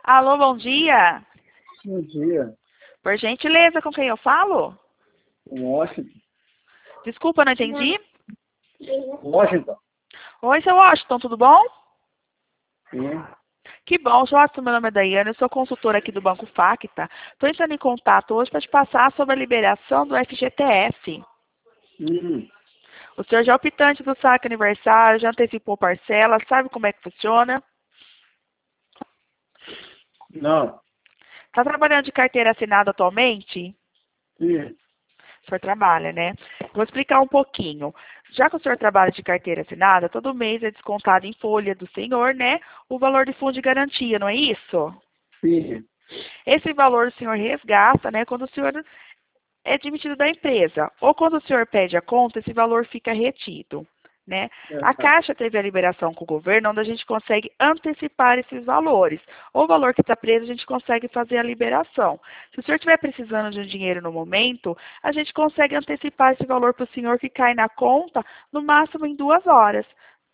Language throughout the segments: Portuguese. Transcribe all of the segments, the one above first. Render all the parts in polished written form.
Alô, bom dia. Bom dia. Por gentileza, com quem eu falo? Washington. Desculpa, não entendi. Washington. Oi, seu Washington, tudo bom? Sim. Que bom, seu Washington, meu nome é Daiane, eu sou consultora aqui do Banco Facta. Estou entrando em contato hoje para te passar sobre a liberação do FGTS. O senhor já é optante do saque aniversário, já antecipou parcela, sabe como é que funciona? Não. Está trabalhando de carteira assinada atualmente? Sim. O senhor trabalha, né? Vou explicar um pouquinho. Já que o senhor trabalha de carteira assinada, todo mês é descontado em folha do senhor, né? O valor de fundo de garantia, não é isso? Sim. Esse valor o senhor resgata, né? Quando o senhor é demitido da empresa. Ou quando o senhor pede a conta, esse valor fica retido, né? A Caixa teve a liberação com o governo, onde a gente consegue antecipar esses valores. O valor que está preso, a gente consegue fazer a liberação. Se o senhor estiver precisando de um dinheiro no momento, a gente consegue antecipar esse valor para o senhor que cai na conta, no máximo em 2 horas.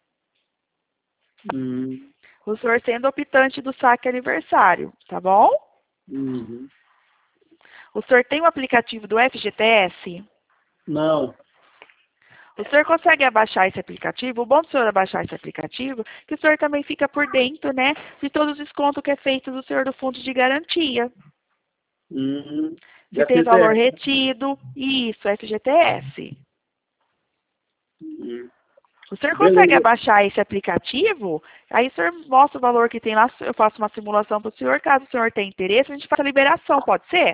O senhor sendo optante do saque aniversário, tá bom? Uhum. O senhor tem o aplicativo do FGTS? Não. O senhor consegue abaixar esse aplicativo? O bom do senhor abaixar esse aplicativo é que o senhor também fica por dentro, né, de todos os descontos que é feito do senhor do fundo de garantia. Se tem valor FGTS. retido, isso, FGTS. O senhor consegue Beleza. abaixar esse aplicativo? Aí o senhor mostra o valor que tem lá, eu faço uma simulação para o senhor. Caso o senhor tenha interesse, a gente faz a liberação, pode ser?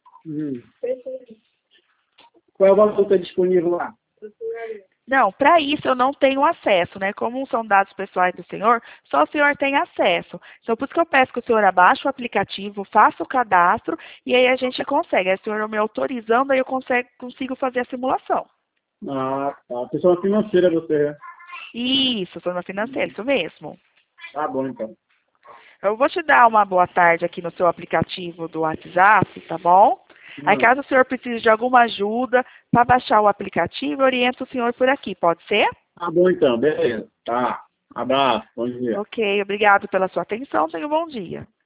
Qual é o valor que está disponível lá? Não, para isso eu não tenho acesso, né? Como são dados pessoais do senhor, só o senhor tem acesso. Então, por isso que eu peço que o senhor abaixe o aplicativo, faça o cadastro, e aí a gente consegue. Aí o senhor me autorizando, aí eu consigo fazer a simulação. Ah, tá. Pessoa financeira você, né? Isso, sou uma financeira, isso mesmo. Tá bom, então. Eu vou te dar uma boa tarde aqui no seu aplicativo do WhatsApp, tá bom? Aí, caso o senhor precise de alguma ajuda para baixar o aplicativo, eu oriento o senhor por aqui, pode ser? Tá bom, então. Beleza. Tá. Abraço. Bom dia. Ok, obrigado pela sua atenção, tenha um bom dia.